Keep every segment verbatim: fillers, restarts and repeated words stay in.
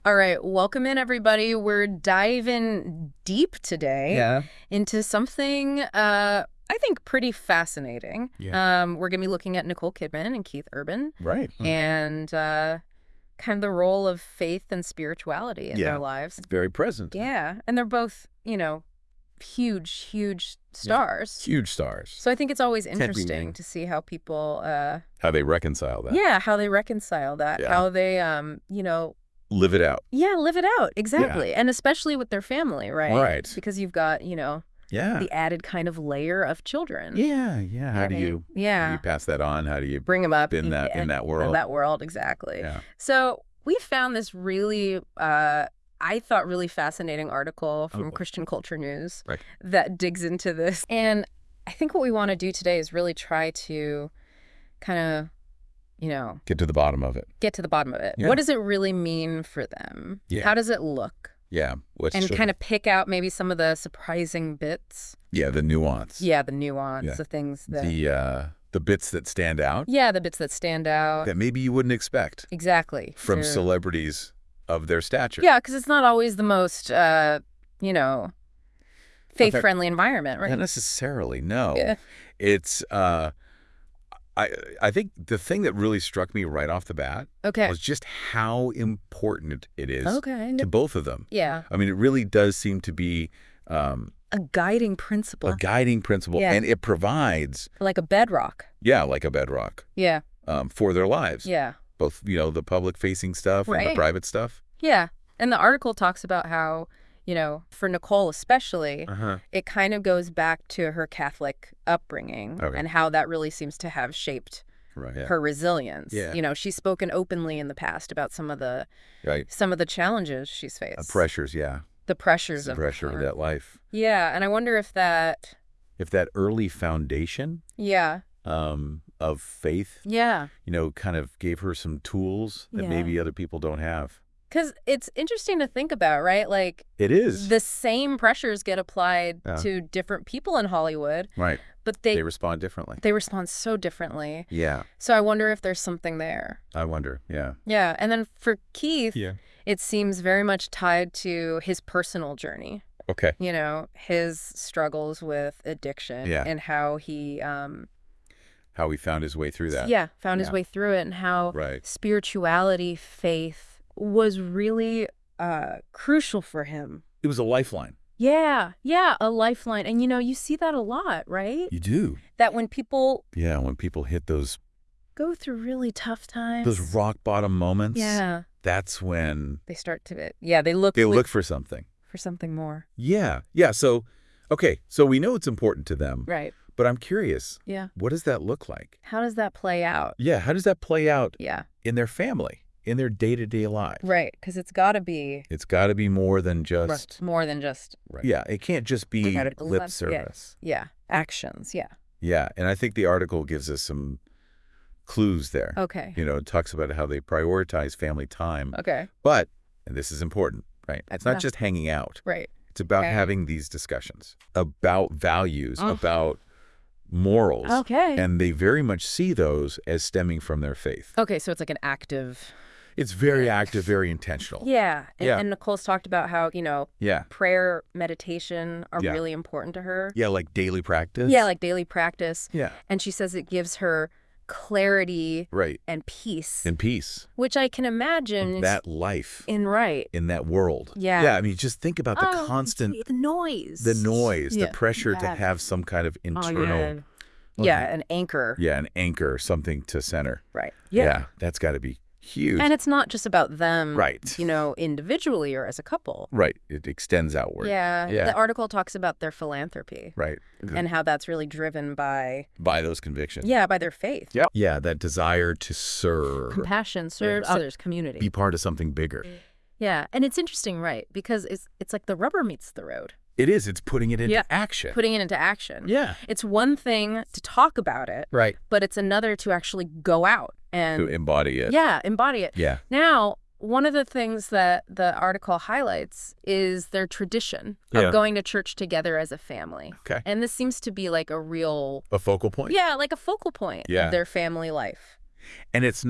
All right, welcome in, everybody. We're diving deep today Yeah. into something uh, I think pretty fascinating. Yeah. Um, we're going to be looking at Nicole Kidman and Keith Urban Right. and uh, kind of the role of faith and spirituality in Yeah. their lives. It's very present. Yeah, and they're both, you know, huge, huge stars. Huge stars. So I think it's always Can't be interesting mean. to see how people, uh, How they reconcile that. yeah, how they reconcile that, Yeah. how they, um, you know, Live it out. yeah, live it out. Exactly. And especially with their family, right? Right. Because you've got, you know, Yeah. the added kind of layer of children. Yeah. Yeah. How do Right. you, how do Yeah. you pass that on? How do you Bring them up in that in that world? that world, exactly. Yeah. So we found this really, uh, I thought, really fascinating article from Oh. Christian Culture News Right. that digs into this. And I think what we want to do today is really try to kind of, you know, Get to the bottom of it. get to the bottom of it. Yeah. What does it really mean for them? Yeah. How does it look? Yeah. What's And sort kind of pick out maybe some of the surprising bits. yeah, the nuance. Yeah, the nuance, Yeah. the things that... The uh the bits that stand out yeah, the bits that stand out. that maybe you wouldn't expect Exactly. from So- celebrities of their stature. Yeah, because it's not always the most, uh, you know, faith-friendly environment, right? Not necessarily, no. Yeah. It's uh I I think the thing that really struck me right off the bat Okay. was just how important it is Okay. to both of them. Yeah. I mean, it really does seem to be um, A guiding principle. a guiding principle, Yeah. and it provides, Like a bedrock. yeah, like a bedrock Yeah. um, for their lives. Yeah. Both, you know, the public-facing stuff and the Right. private stuff. Yeah. And the article talks about how, you know, for Nicole especially, Uh-huh. it kind of goes back to her Catholic upbringing Okay. and how that really seems to have shaped Right. Yeah. her resilience. Yeah. You know, she's spoken openly in the past about some of the Right. some of the challenges she's faced. Uh, pressures, yeah. The pressures The of pressure of her. that life. Yeah, and I wonder if that If that early foundation yeah. um, of faith, Yeah. you know, kind of gave her some tools that Yeah. maybe other people don't have. Cuz it's interesting to think about, right? Like It is. the same pressures get applied Yeah. to different people in Hollywood, Right. but they They respond differently. they respond so differently. Yeah. So I wonder if there's something there. I wonder. Yeah. Yeah, and then for Keith, Yeah. it seems very much tied to his personal journey. Okay. You know, his struggles with addiction Yeah. and how he um How he found his way through that. yeah, found his Yeah. way through it, and how Right. spirituality, faith was really uh crucial for him. It was a lifeline. Yeah, yeah, a lifeline. And you know, you see that a lot, right? You do. That when people Yeah. When people hit those go through really tough times, those rock bottom moments, yeah, that's when they start to yeah, they look they li- look for something. for something more. Yeah. Yeah. So, okay. So we know it's important to them, Right. but I'm curious, Yeah. what does that look like? How does that play out? Yeah. How does that play out Yeah. in their family, in their day-to-day lives? Right, because it's got to be It's got to be more than just, more than just right. Yeah. It can't just be gotta- lip yeah. service. yeah, actions. Yeah. Yeah. And I think the article gives us some clues there. Okay. You know, it talks about how they prioritize family time. Okay. But, and this is important, right? It's not Yeah. just hanging out. Right. It's about Okay. having these discussions about values, Mm. about morals. Okay. And they very much see those as stemming from their faith. Okay, so it's like an active. It's very active, very intentional. Yeah. And, Yeah. and Nicole's talked about how, you know, Yeah. prayer, meditation are Yeah. really important to her. Yeah, like daily practice. Yeah, like daily practice. Yeah. And she says it gives her clarity Right. and peace, In peace. which I can imagine is That life in right. in that world. Yeah. Yeah. I mean, just think about the Oh, constant, the noise. the noise, Yeah. the pressure to Yeah. have some kind of Oh, internal, yeah. Yeah, an anchor. yeah, an anchor, something to center. Right. Yeah. That's got to be huge. And it's not just about them, Right. you know, individually or as a couple. Right. It extends outward. Yeah. Yeah. The article talks about their philanthropy Right. and how that's really driven by, By those convictions. yeah, by their faith. Yeah. Yeah, that desire to serve, Compassion, serve Yeah. others, community. be part of something bigger. Yeah. And it's interesting, right? Because it's it's like the rubber meets the road. It is. It's putting it into Yeah. action. Putting it into action. Yeah. It's one thing to talk about it, Right. but it's another to actually go out and To embody it. yeah, embody it. Yeah. Now, one of the things that the article highlights is their tradition Yeah. of going to church together as a family. Okay. And this seems to be like a real, A focal point. yeah, like a focal point Yeah. of their family life. And it's not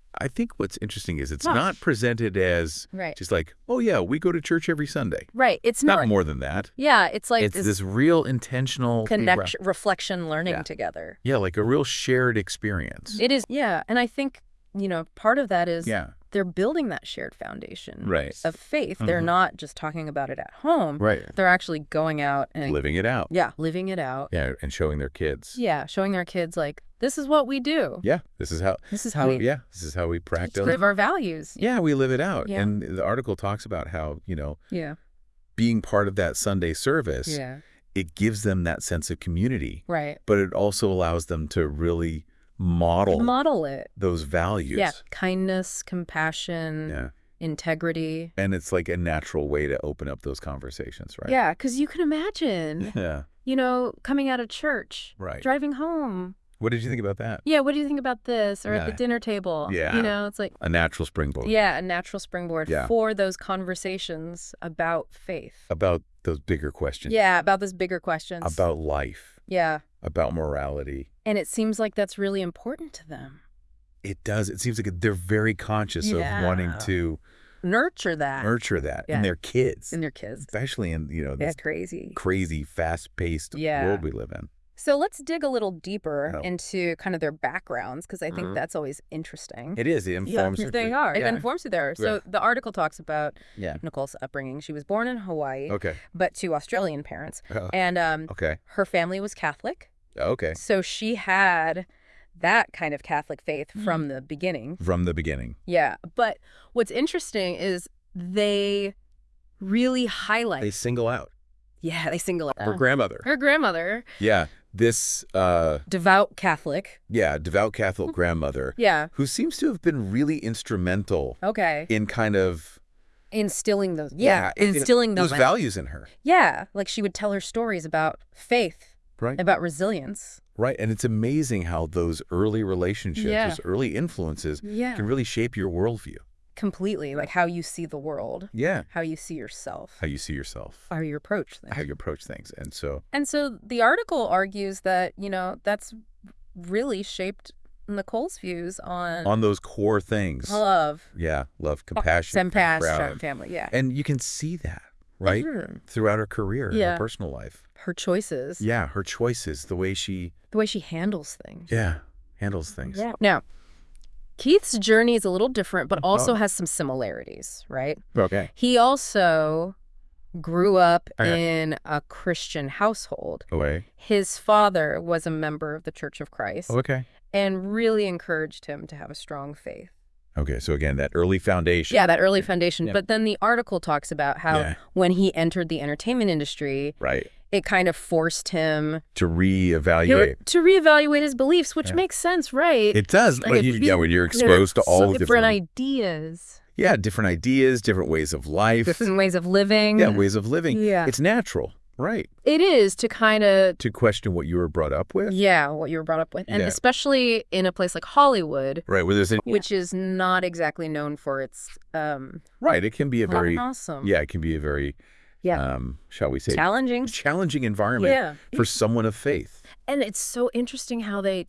I think what's interesting is it's Huh. not presented as Right. just like, oh, yeah, we go to church every Sunday. Right. It's Not not. more than that. Yeah. It's like It's this, this real intentional connection, reflection, learning Yeah. together. Yeah, like a real shared experience. It is. Yeah. And I think, you know, part of that is Yeah. they're building that shared foundation Right. of faith. They're Mhm. not just talking about it at home. Right. They're actually going out and Living it out. yeah, living it out. Yeah, and showing their kids. Yeah, showing their kids like, this is what we do. Yeah, this is how This is how we yeah, this is how we practice. live our values. Yeah, we live it out. Yeah. And the article talks about how, you know, Yeah. being part of that Sunday service, Yeah. it gives them that sense of community, Right. but it also allows them to really model Model it. those values. Yeah. Kindness, compassion, Yeah. integrity. And it's like a natural way to open up those conversations, right? Yeah, because you can imagine, Yeah. you know, coming out of church, Right. driving home. What did you think about that? Yeah, what do you think about this? Or at the Yeah. dinner table. Yeah. You know, it's like, A natural springboard. yeah, a natural springboard Yeah. for those conversations about faith. About those bigger questions. Yeah, about those bigger questions. About life. Yeah. About morality. And it seems like that's really important to them. It does. It seems like they're very conscious Yeah. of wanting to Nurture that nurture that Yeah. in their kids. in their kids. Especially in, you know, Yeah, this crazy. crazy, fast-paced Yeah. world we live in. So let's dig a little deeper Oh. into kind of their backgrounds, because I think Mhm. that's always interesting. It is. It informs. Yeah, they are. It Yeah. informs who they are. So Yeah. the article talks about Yeah. Nicole's upbringing. She was born in Hawaii, Okay. but to Australian parents. Oh, And um, okay. her family was Catholic. Okay. So she had that kind of Catholic faith from the beginning. From the beginning. Yeah. But what's interesting is they really highlight. They single out yeah, they single out her grandmother. her grandmother, Yeah. This, uh, devout Catholic. yeah, devout Catholic grandmother Yeah. who seems to have been really instrumental Okay. in kind of, Instilling those. Yeah. in- in- instilling those. those values in her. Yeah. Like she would tell her stories about faith, Right. about resilience. Right. And it's amazing how those early relationships, Yeah. those early influences Yeah. can really shape your worldview. Completely. Like how you see the world, Yeah. how you see yourself, How you see yourself, how you approach things. how you approach things. And so, And so the article argues that, you know, that's really shaped Nicole's views on, on those core things. love, Yeah. Love, compassion, compassion, proud. family. Yeah. And you can see that, right? Mhm. Throughout her career, Yeah. her personal life. Her choices, Yeah. Her choices, the way she, the way she handles things. yeah, handles things. Yeah. Now, Keith's journey is a little different, but also Oh. has some similarities, right? Okay. He also grew up Okay. in a Christian household. Away. His father was a member of the Church of Christ Okay. and really encouraged him to have a strong faith. Okay. So again, that early foundation. Yeah, that early foundation. Yeah. But then the article talks about how Yeah. when he entered the entertainment industry, Right. it kind of forced him To reevaluate. to reevaluate his beliefs, which Yeah. makes sense, right? It does. Like, Like, if you- you- yeah, when you're exposed to all So the different different, ideas, yeah, different ideas, different ways of life, different ways of living. yeah, ways of living. Yeah. It's natural, right, It is to kind of, to question what you were brought up with. yeah, what you were brought up with. And Yeah. especially in a place like Hollywood, Right, where there's a, which is not exactly known for its um right. It can be a very, awesome. yeah, it can be a very, Yeah. um, shall we say, Challenging. challenging environment Yeah. for someone of faith. And it's so interesting how they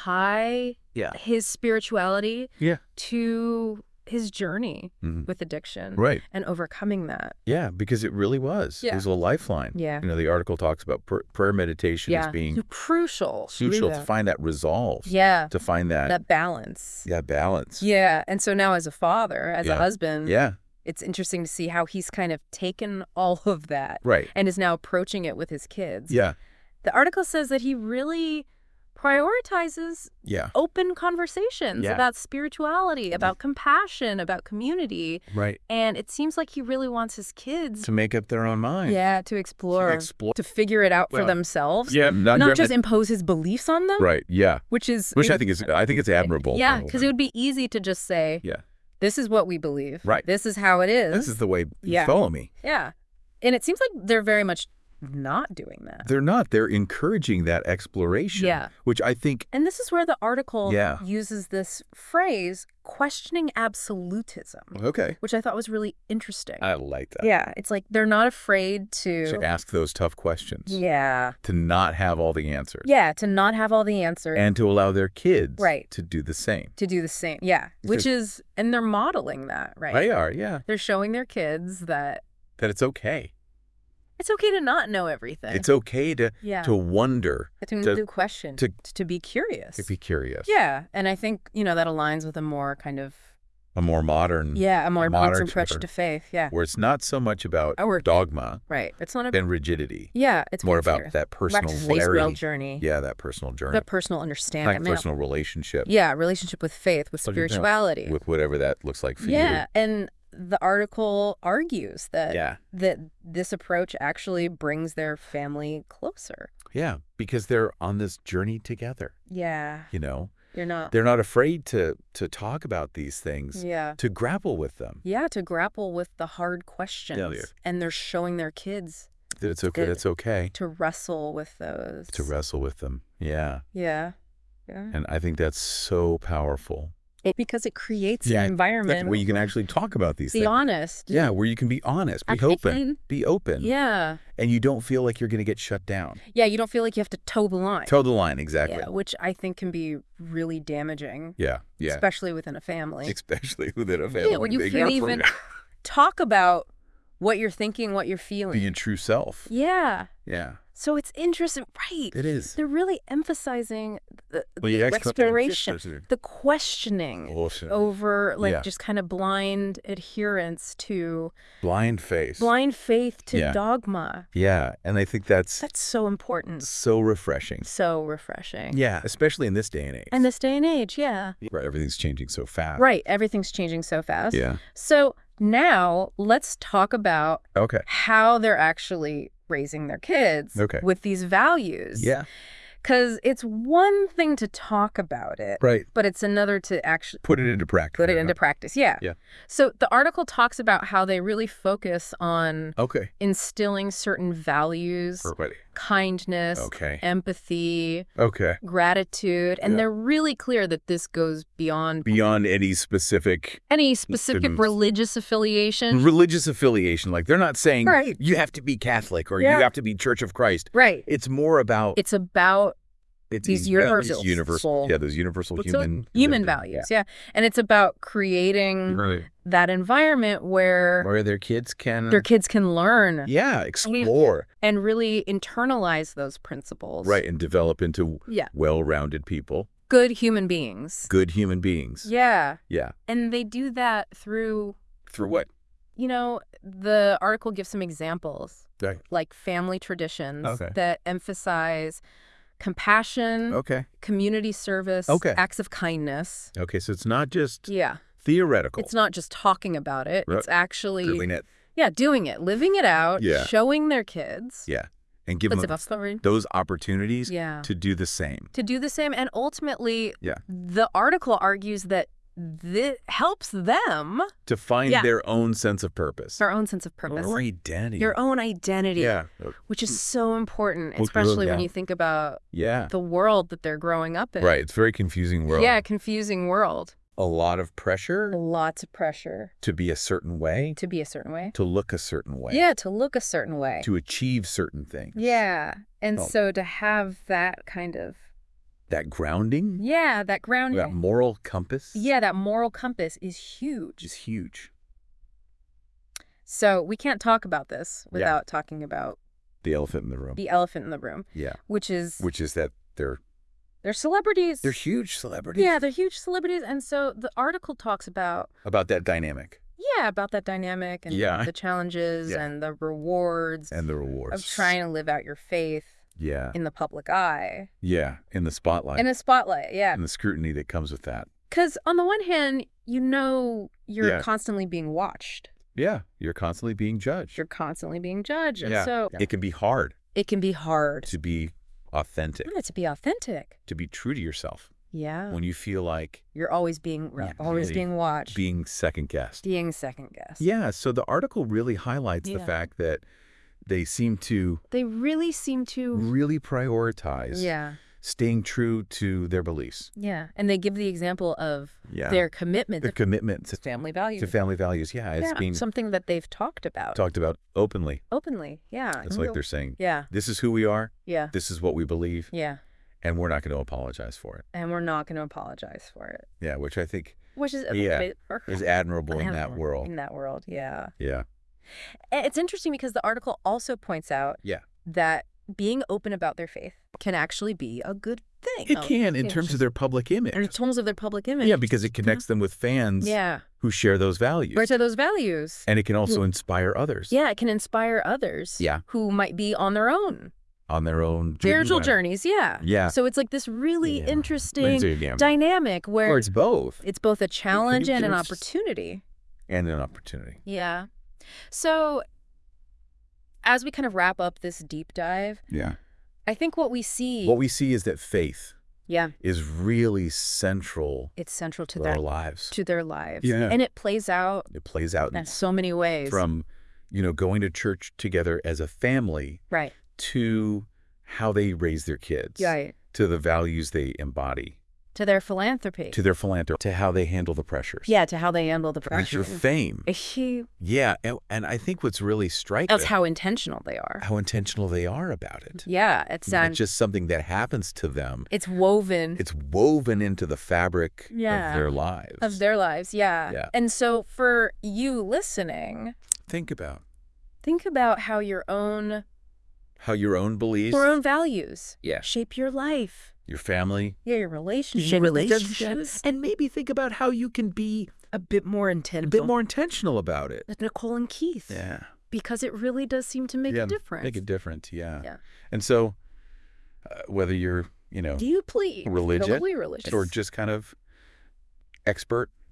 tie Yeah. his spirituality Yeah. to his journey Mhm. with addiction Right. and overcoming that. Yeah, because it really was. It Yeah. was a lifeline. Yeah. You know, the article talks about pr prayer meditation Yeah. as being Crucial. crucial Yeah. to find that resolve. Yeah. To find that, That balance. yeah, balance. Yeah. And so now as a father, as a Yeah. husband, Yeah. it's interesting to see how he's kind of taken all of that Right. and is now approaching it with his kids. Yeah. The article says that he really prioritizes Yeah. open conversations Yeah. about spirituality, about compassion, about community. Right. And it seems like he really wants his kids To make up their own mind. yeah, to explore, explore. to figure it out for Well, themselves. Yeah. Not, Not your- just impose his beliefs on them, Right. Yeah. which is Which I think is, I think it's admirable. yeah, because it would be easy to just say, Yeah. this is what we believe. Right. This is how it is. This is the way you Yeah. follow me. Yeah. And it seems like they're very much not doing that. They're not. They're encouraging that exploration. Yeah. Which I think, And this is where the article Yeah. uses this phrase, questioning absolutism, okay, which I thought was really interesting. I like that. Yeah, it's like they're not afraid to, To ask those tough questions. yeah, To not have all the answers. yeah, to not have all the answers, And to allow their kids Right. to do the same. to do the same. Yeah, which is, and they're modeling that, right? They are, yeah. They're showing their kids that That it's okay. it's okay to not know everything. It's okay to yeah, to wonder, to, to- to question, to- to, to be curious. to be curious. Yeah, and I think, you know, that aligns with a more kind of, A more modern, yeah, a more modern modern approach church. to faith. Yeah, where it's not so much about Our- dogma right. It's not a, than rigidity. yeah, it's More more about clear. that Back personal to faith clarity. real journey. Yeah, that personal journey. The personal understanding. like I mean, personal relationship yeah, relationship with faith, with What do you know? spirituality. with whatever that looks like for yeah, and the article argues that you. Yeah. that this approach actually brings their family closer. Yeah, because they're on this journey together, Yeah, you know. you're not. They're not afraid to to talk about these things, Yeah. to grapple with them. Yeah, to grapple with the hard questions. Yeah, yeah. And they're showing their kids That it's okay, Good. it's okay to wrestle with those. to wrestle with them. Yeah. Yeah. Yeah. And I think that's so powerful. It, because it creates Yeah, an environment. Where you can actually talk about these be things. honest. Yeah, where you can be honest, be Open. open, be open. Yeah. And you don't feel like you're going to get shut down. Yeah, you don't feel like you have to toe the line. Toe the line, exactly. Yeah, which I think can be really damaging, Yeah, yeah. especially within a family. Especially within a family. Yeah, when you They can't gotta even talk about what you're thinking, what you're feeling. be your true self. Yeah. Yeah, So it's interesting, right? it is. They're really emphasizing the, Well, you the actually- exploration, the questioning Awesome. over, like, Yeah. just kind of blind adherence to Blind face. blind faith to Yeah. dogma. Yeah, and I think that's That's so important. so refreshing. So refreshing. Yeah, especially in this day and age. And this day and age, yeah. Where everything's changing so fast. Right. Everything's changing so fast. Yeah. So now let's talk about Okay. how they're actually raising their kids Okay. with these values. Yeah. Because it's one thing to talk about it, Right. but it's another to actually Put it into practice. put it into practice. Yeah. Yeah. So the article talks about how they really focus on Okay. instilling certain values, Everybody. kindness, Okay. empathy, Okay. gratitude, and Yeah. they're really clear that this goes beyond Beyond any specific any specific Students. religious affiliation. religious affiliation. Like, they're not saying Right. you have to be Catholic or Yeah. you have to be Church of Christ. Right. It's more about It's about it's these these universal- universal, yeah, those universal what's so- human human values. Yeah. And it's about creating Right. that environment where Where their kids can, their kids can learn yeah, explore, and really internalize those principles. right, and develop into Yeah. well-rounded people, Good human beings. good human beings. Yeah. Yeah. And they do that through, Through what? you know, the article gives some examples, Right. like family traditions Okay. that emphasize compassion, Okay. community service, Okay. acts of kindness. Okay. So it's not just Yeah. theoretical. It's not just talking about it. Right. It's actually, doing it. yeah, doing it, living it out, Yeah. showing their kids. Yeah. And give That's them about story. those opportunities Yeah. to do the same. To do the same. And ultimately, Yeah. the article argues that this helps them, To find Yeah. their own sense of purpose. their own sense of purpose, Or identity. your own identity, Yeah. which is so important, Well, especially when yeah. you think about Yeah. the world that they're growing up in. Right. It's a very confusing world. Yeah, confusing world. A lot of pressure Lots of pressure to be a certain way, to be a certain way. to look a certain way, Yeah, to look a certain way. to achieve certain things. Yeah. And Oh. so to have that kind of, That grounding, yeah, that ground, that moral compass yeah, that moral compass is huge. is huge. So we can't talk about this Yeah. without talking about The elephant in the room. the elephant in the room, Yeah. which is Which is that they're they're celebrities. they're huge celebrities. Yeah, they're huge celebrities. And so the article talks about, About that dynamic yeah, about that dynamic and Yeah. the challenges Yeah. and the rewards and the rewards. of trying to live out your faith Yeah. in the public eye. Yeah. In the spotlight. In the spotlight, yeah. and the scrutiny that comes with that. Because on the one hand, you know you're Yeah. constantly being watched. Yeah. You're constantly being judged. You're constantly being judged. And Yeah. so It can be hard it can be hard to be authentic, yeah, to be authentic. to be true to yourself Yeah. when you feel like You're always being Yeah, always really being watched. being second guessed. being second guessed. Yeah, so the article really highlights Yeah. the fact that They seem to They really seem to. really prioritize Yeah. staying true to their beliefs. Yeah. And they give the example of Yeah. their commitment Their to commitment to, family values. to family values. Yeah, it's Yeah, being something that they've talked about talked about openly. openly. Yeah. It's and like we'll- they're saying, Yeah. this is who we are, Yeah. this is what we believe, Yeah. and we're not going to apologize for it. And we're not going to apologize for it. Yeah, which I think Which is a Yeah, bit is admirable in that admirable world. In that world, yeah. Yeah. And it's interesting because the article also points out Yeah. that being open about their faith can actually be a good thing. It Oh, can in it's terms just- of their public image. in terms of their public image. Yeah, because it connects them with fans Yeah. who share those values. Right to those values. And it can also inspire others Yeah, it can inspire others. Yeah. Who might be on their own on their own spiritual journey. journeys. Yeah. Yeah. So it's like this really Yeah. interesting Lindsay again. dynamic where Or it's both. it's both a challenge and an It's- opportunity. And an opportunity. Yeah. So as we kind of wrap up this deep dive, Yeah. I think what we see, What we see is that faith yeah, is really central it's central to to their our lives. to their lives. Yeah. And it plays out It plays out in so many ways. from, you know, going to church together as a family right. to how they raise their kids, Right. to the values they embody, To their philanthropy. to their philanthropy, to how they handle the pressures. yeah, to how they handle the Pressure, pressure. fame. He, Yeah, and, and I think what's really striking that's how intentional they are. how intentional they are about it. Yeah, it's Not um, just something that happens to them. it's woven It's woven into the fabric Yeah. of their lives. of their lives. Yeah. Yeah. And so for you listening, Think about think about how your own how your own beliefs, your own values Yeah. shape your life. your family, Yeah, your relationships. your relationships. relationships, and maybe think about how you can be A bit more a intentional. bit more intentional about it. Like Nicole and Keith. Yeah. Because it really does seem to make yeah, a difference. Make a difference, yeah. Yeah. And so, uh, whether you're, you know, Deeply religious deeply religious. or just kind of expert